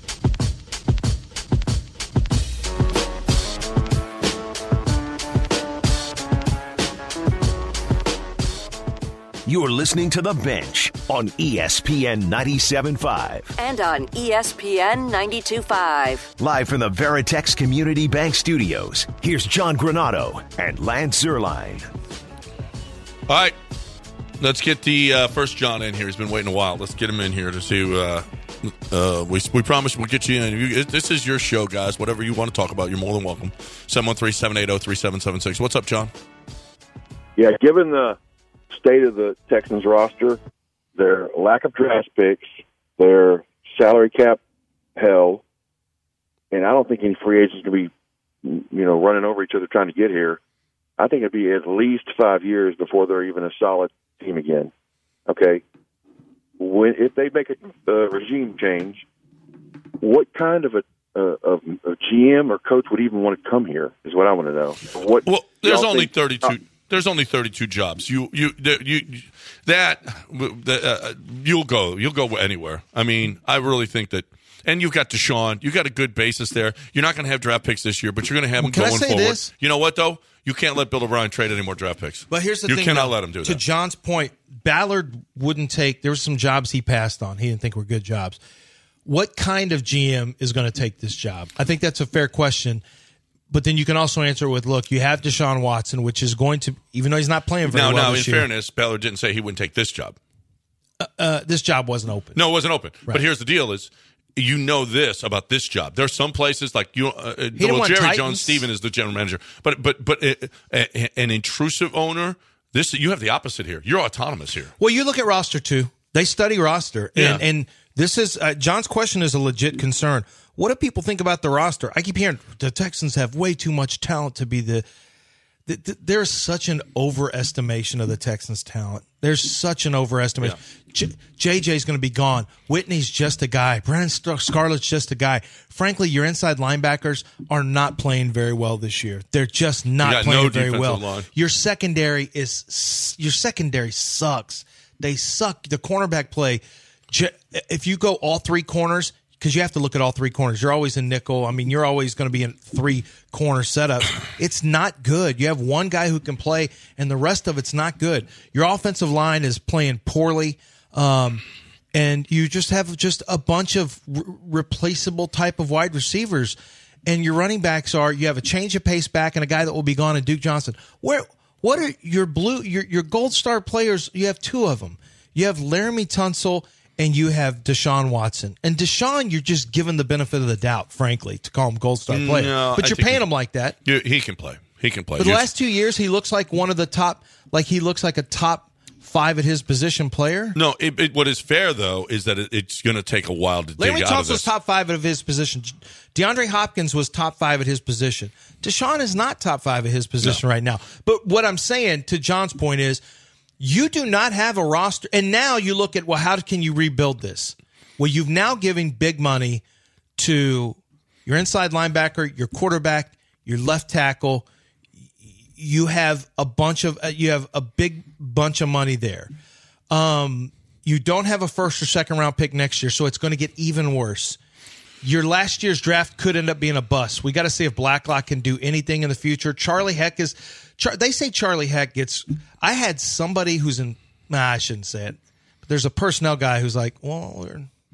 You're listening to The Bench on ESPN 97.5. And on ESPN 92.5. Live from the Veritex Community Bank Studios, here's John Granato and Lance Zierlein. All right. Let's get the first John in here. He's been waiting a while. Let's get him in here to see. We promise we'll get you in. This is your show, guys. Whatever you want to talk about, you're more than welcome. 713-780-3776. What's up, John? Yeah, given the state of the Texans roster, their lack of draft picks, their salary cap hell, and I don't think any free agents can be, running over each other trying to get here. I think it'd be at least 5 years before they're even a solid team again. Okay, if they make a regime change, what kind of a GM or coach would even want to come here? Is what I want to know. There's only 32. There's only 32 jobs. You'll go anywhere. I mean, I really think that. And you've got Deshaun. You got a good basis there. You're not going to have draft picks this year, but you're going to have them going forward. This? You know what though? You can't let Bill O'Brien trade any more draft picks. But here's the thing: you cannot let him do that. To John's point, Ballard wouldn't take. There were some jobs he passed on. He didn't think were good jobs. What kind of GM is going to take this job? I think that's a fair question. But then you can also answer with, look, you have Deshaun Watson, which is going to, even though he's not playing very well this year. Now, in fairness, Ballard didn't say he wouldn't take this job. This job wasn't open. No, it wasn't open. Right. But here's the deal is, this about this job. There's some places like Jerry Jones-Stephen is the general manager. But an intrusive owner, you have the opposite here. You're autonomous here. Well, you look at roster, too. They study roster. And this is, John's question is a legit concern. What do people think about the roster? I keep hearing the Texans have way too much talent to be there's such an overestimation of the Texans' talent. There's such an overestimation. Yeah. JJ's going to be gone. Whitney's just a guy. Brandon Scarlett's just a guy. Frankly, your inside linebackers are not playing very well this year. They're just not playing very well. Line. Your secondary sucks. They suck. The cornerback play. If you go all 3 corners, because you have to look at all 3 corners. You're always in nickel. I mean, you're always going to be in 3 corner setups. It's not good. You have one guy who can play, and the rest of it's not good. Your offensive line is playing poorly, and you just have a bunch of replaceable type of wide receivers. And your running backs you have a change of pace back and a guy that will be gone in Duke Johnson. What are your gold star players? You have 2 of them. You have Laramie Tunsil and you have Deshaun Watson. And Deshaun, you're just giving the benefit of the doubt, frankly, to call him gold star player. No, but you're paying him like that. He can play. He can play. For the last 2 years, he looks like one of the top. Like he looks like a top 5 at his position player. No, what is fair though is that it's going to take a while to dig Larry out of Tunsil was this. top 5 of his position. DeAndre Hopkins was top 5 at his position. Deshaun is not top 5 at his position right now. But what I'm saying to John's point is, you do not have a roster, and now you look at, well, how can you rebuild this? Well, you've now given big money to your inside linebacker, your quarterback, your left tackle. You have a big bunch of money there. You don't have a first or second round pick next year, so it's going to get even worse. Your last year's draft could end up being a bust. We got to see if Blacklock can do anything in the future. Charlie Heck is. They say Charlie Heck gets. I had somebody who's in. I shouldn't say it. But there's a personnel guy who's like, well,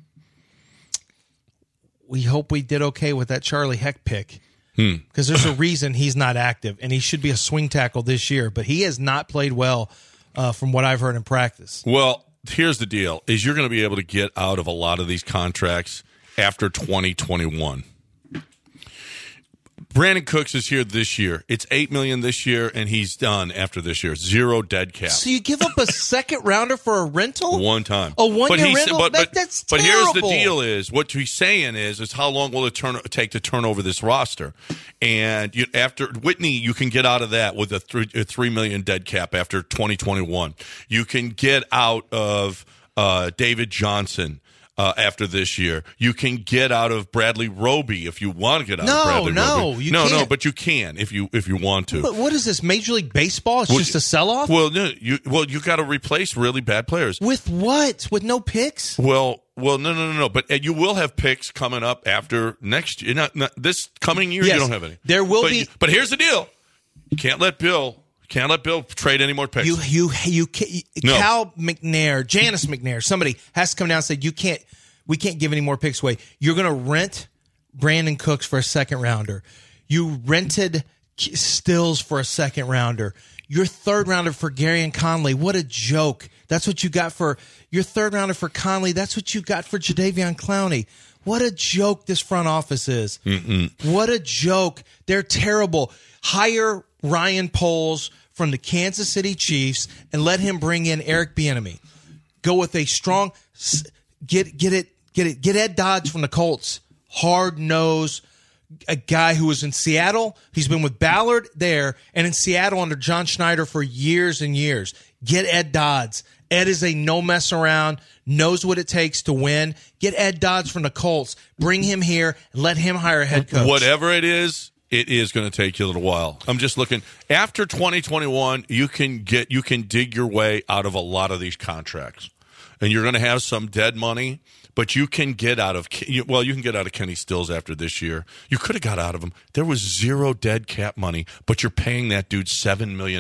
we hope we did okay with that Charlie Heck pick. Because there's a reason he's not active, and he should be a swing tackle this year, but he has not played well from what I've heard in practice. Well, here's the deal, is you're going to be able to get out of a lot of these contracts after 2021. Brandon Cooks is here this year. It's $8 million this year, and he's done after this year. 0 dead cap. So you give up a second rounder for a rental? One time. A 1 year rental? That's but terrible. Here's the deal is, what he's saying is how long will it take to turn over this roster? And after Whitney, you can get out of that with a $3 million dead cap after 2021. You can get out of David Johnson after this year. You can get out of Bradley Roby if you want to get out of Bradley Roby. No, but you can if you want to. But what is this, Major League Baseball? It's just a sell-off? Well, no, you got to replace really bad players. With what? With no picks? Well, no. But you will have picks coming up after next year. Not this coming year. Yes, you don't have any. There will be. But here's the deal: you can't let Bill trade any more picks. You can't. No. Cal McNair, Janice McNair, somebody has to come down and say, we can't give any more picks away. You're going to rent Brandon Cooks for a second rounder. You rented Stills for a second rounder. Your third rounder for Garyon Conley. What a joke. That's what you got for your third rounder for Conley. That's what you got for Jadeveon Clowney. What a joke this front office is. What a joke. They're terrible. Hire Ryan Poles from the Kansas City Chiefs and let him bring in Eric Bieniemy. Go with a strong get Ed Dodge from the Colts. Hard nose, a guy who was in Seattle. He's been with Ballard there and in Seattle under John Schneider for years and years. Get Ed Dodds. Ed is a no mess around, knows what it takes to win. Get Ed Dodds from the Colts. Bring him here and let him hire a head coach. Whatever it is going to take you a little while. I'm just looking. After 2021, you can dig your way out of a lot of these contracts. And you're going to have some dead money, but you can get out of Kenny Stills after this year. You could have got out of him. There was 0 dead cap money, but you're paying that dude $7 million.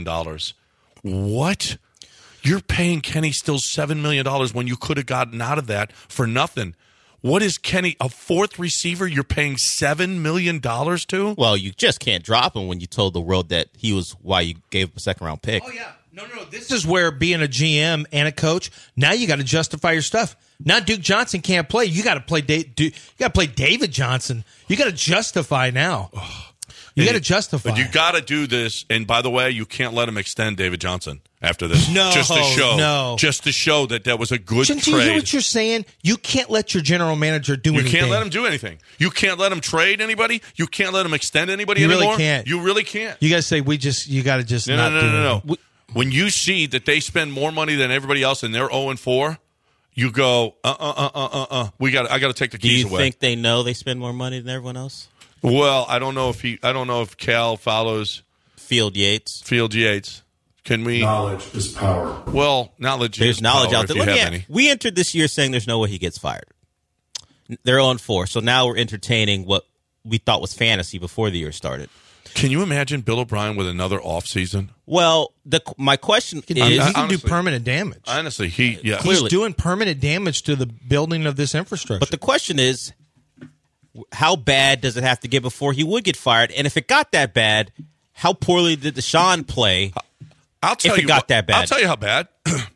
What? You're paying Kenny Stills $7 million when you could have gotten out of that for nothing. What is Kenny, a fourth receiver you're paying $7 million to? Well, you just can't drop him when you told the world that he was why you gave him a second-round pick. Oh, yeah. No. This is where being a GM and a coach, now you got to justify your stuff. Now Duke Johnson can't play. You got to play. You got to play David Johnson. You got to justify now. You got to justify. But you got to do this. And by the way, you can't let him extend David Johnson after this. No, just to show that was a good Shouldn't trade. You hear what you're saying? You can't let your general manager do anything. You can't let him do anything. You can't let him trade anybody. You can't let him extend anybody you anymore. Really can't. You really can't. You got to say you got to just not do No. When you see that they spend more money than everybody else and they're 0-4, you go, I got to take the keys away. Do you think they know they spend more money than everyone else? Well, I don't know if Cal follows Field Yates. Can we? Knowledge is power. Well, there's knowledge out there. We entered this year saying there's no way he gets fired. They're 0-4, so now we're entertaining what we thought was fantasy before the year started. Can you imagine Bill O'Brien with another offseason? Well, my question is... He can do permanent damage. Honestly, he's doing permanent damage to the building of this infrastructure. But the question is, how bad does it have to get before he would get fired? And if it got that bad, how poorly did Deshaun play that bad? I'll tell you how bad.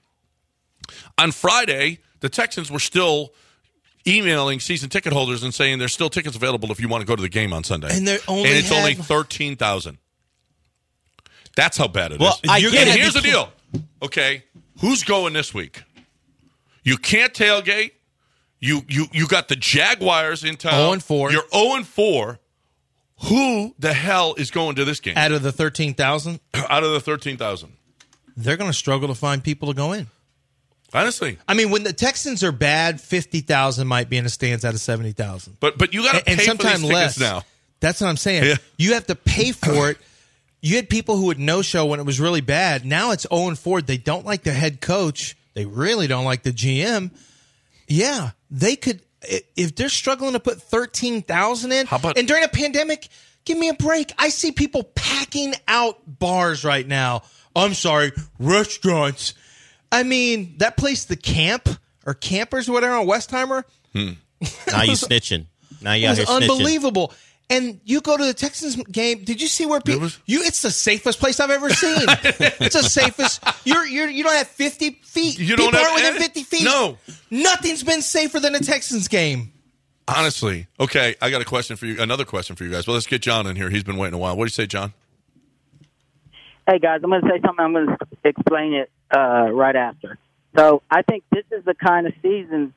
On Friday, the Texans were still emailing season ticket holders and saying there's still tickets available if you want to go to the game on Sunday. And it's only 13,000. That's how bad it Well, is. I And get it. here's the deal. Okay, who's going this week? You can't tailgate. You got the Jaguars in town. 0-4. You're 0-4. Who the hell is going to this game? Out of the 13,000? Out of the 13,000. They're going to struggle to find people to go in. Honestly. I mean, when the Texans are bad, 50,000 might be in the stands out of 70,000. But you got to pay for these tickets now. That's what I'm saying. Yeah. You have to pay for it. You had people who would no-show when it was really bad. Now it's 0-4. They don't like their head coach. They really don't like the GM. Yeah, they could. If they're struggling to put 13,000 in, and during a pandemic, give me a break. I see people packing out bars right now. I'm sorry, restaurants. I mean, that place, the Camp, or Campers or whatever on Westheimer. Now you snitching. Now you out here It was snitching. unbelievable. And you go to the Texans game. Did you see where people? It's the safest place I've ever seen. It's the safest. You don't have 50 feet. You people don't have aren't within any- 50 feet. No. Nothing's been safer than a Texans game. Honestly. Okay, I got a question for you. Another question for you guys. Well, let's get John in here. He's been waiting a while. What do you say, John? Hey, guys, I'm going to say something. I'm going to explain it right after. So I think this is the kind of season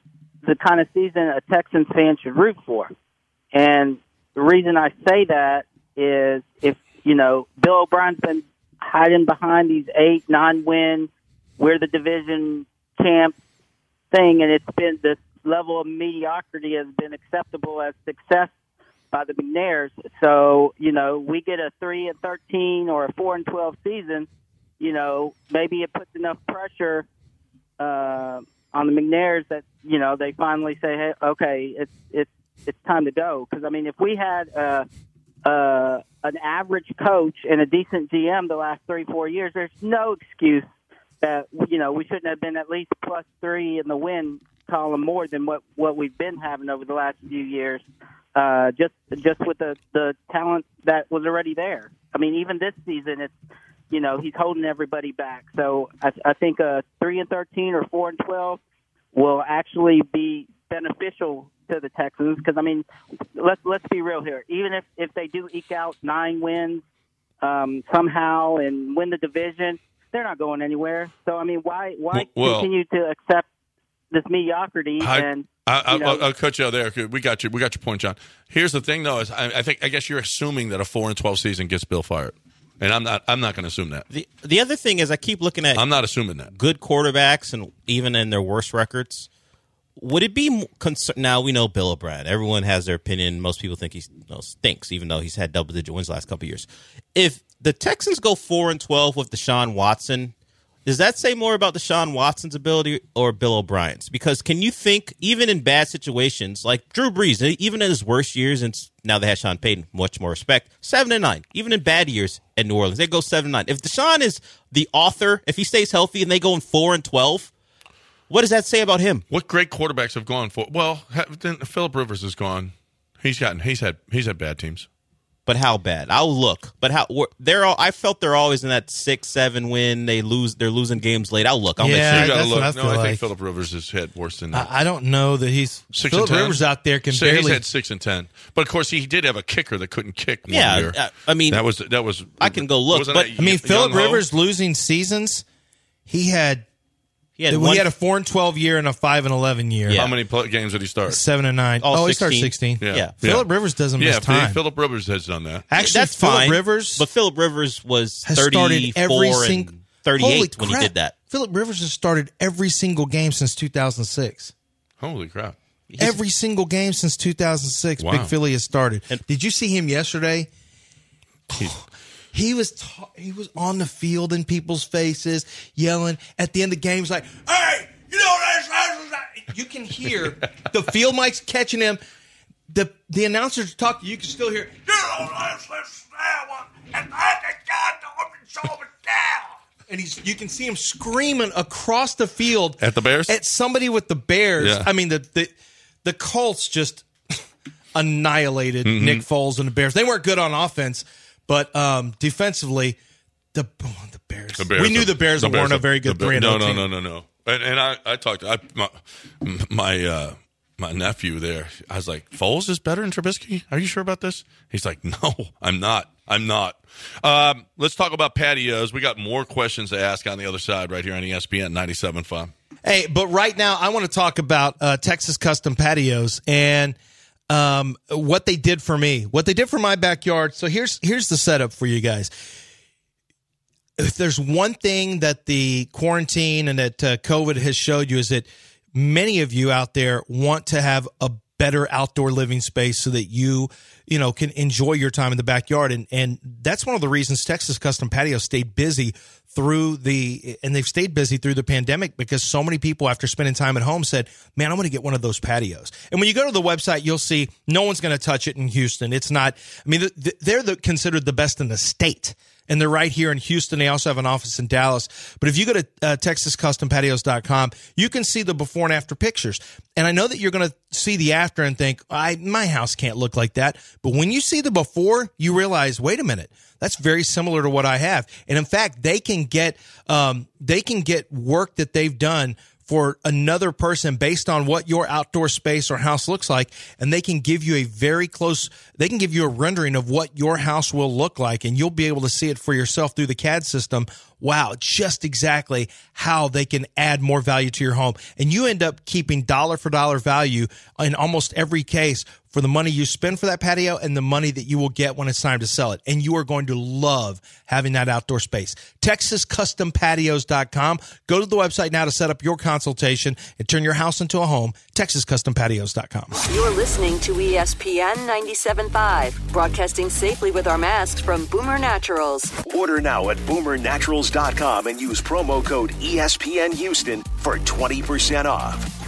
a Texans fan should root for. And the reason I say that is if, Bill O'Brien's been hiding behind these 8-9 win, we're the division champ thing, and it's been this level of mediocrity has been acceptable as success by the McNairs. So, we get a 3-13 or a 4-12 season, maybe it puts enough pressure on the McNairs that, they finally say, hey, okay, it's time to go. Because, I mean, if we had an average coach and a decent GM the last 3-4 years, there's no excuse that, we shouldn't have been at least +3 in the win column more than what we've been having over the last few years, just with the talent that was already there. I mean, even this season, it's, he's holding everybody back. So I think a 3-13 or 4-12 will actually be beneficial to the Texans because, I mean, let's be real here. Even if they do eke out 9 wins somehow and win the division, they're not going anywhere. So, I mean, why continue to accept this mediocrity? I'll cut you out there. We got your point, John. Here's the thing, though: is I guess you're assuming that a 4-12 season gets Bill fired, and I'm not going to assume that. The other thing is, I keep looking at. I'm not assuming that good quarterbacks, and even in their worst records, would it be now we know Bill O'Brien. Everyone has their opinion. Most people think he stinks, even though he's had double-digit wins the last couple of years. If the Texans go 4-12 with Deshaun Watson, does that say more about Deshaun Watson's ability or Bill O'Brien's? Because can you think, even in bad situations, like Drew Brees, even in his worst years, and now they have Sean Payton, much more respect, 7-9. Even in bad years at New Orleans, they go 7-9. If Deshaun is the author, if he stays healthy and they go in 4-12, what does that say about him? What great quarterbacks have gone for? Well, then Phillip Rivers is gone. He's had bad teams. But how bad? I'll look. But how? I felt they're always in that 6-7 win. They're losing games late. I'll look. I'll make sure. You gotta that's look. what I feel I like. think Phillip Rivers has had worse than that. I don't know that he's 6-10. Phillip Rivers out there can So barely. He's had 6-10, but of course he did have a kicker that couldn't kick. One Yeah, year. I mean, that was. I can go look, wasn't but that I mean, Phillip Young Ho? Rivers losing seasons. He had he had a 4-12 year and a 5-11 year. Yeah. How many games did he start? 7-9. Oh, he started 16. 16. Yeah. Phillip Rivers doesn't miss time. Phillip Rivers has done that. Actually, that's Phillip fine. Rivers But Phillip Rivers was has started 34 and 38 when he did that. Phillip Rivers has started every single game since 2006. Holy crap! Every single game since 2006, Wow. Big Philly has started. Did you see him yesterday? He was on the field in people's faces, yelling at the end of games like, "Hey, you know this." You can hear the field mics catching him. The announcers talking. You can still hear. And you can see him screaming across the field At the Bears? At somebody with the Bears. Yeah. I mean, the Colts just annihilated Nick Foles and the Bears. They weren't good on offense, but defensively, the Bears. We knew the Bears weren't a very good 3-0 team. No. And I talked to my nephew there. I was like, Foles is better than Trubisky? Are you sure about this? He's like, no, I'm not. I'm not. Let's talk about patios. We got more questions to ask on the other side right here on ESPN 97.5. Hey, but right now I want to talk about Texas Custom Patios and what they did for me, what they did for my backyard. So here's the setup for you guys. If there's one thing that the quarantine and that COVID has showed you is that many of you out there want to have a better outdoor living space so that you can enjoy your time in the backyard. And that's one of the reasons Texas Custom Patio stayed busy they've stayed busy through the pandemic, because so many people after spending time at home said, man, I'm going to get one of those patios. And when you go to the website, you'll see no one's going to touch it in Houston. It's not, they're considered the best in the state. And they're right here in Houston. They also have an office in Dallas. But if you go to TexasCustomPatios.com, you can see the before and after pictures. And I know that you're going to see the after and think, my house can't look like that. But when you see the before, you realize, wait a minute, that's very similar to what I have. And in fact, they can get work that they've done for another person based on what your outdoor space or house looks like, and they can give you a rendering of what your house will look like, and you'll be able to see it for yourself through the CAD system. Wow, just exactly how they can add more value to your home. And you end up keeping dollar for dollar value in almost every case for the money you spend for that patio and the money that you will get when it's time to sell it. And you are going to love having that outdoor space. TexasCustomPatios.com. Go to the website now to set up your consultation and turn your house into a home. TexasCustomPatios.com. You're listening to ESPN 97.5, broadcasting safely with our masks from Boomer Naturals. Order now at BoomerNaturals.com and use promo code ESPN Houston for 20% off.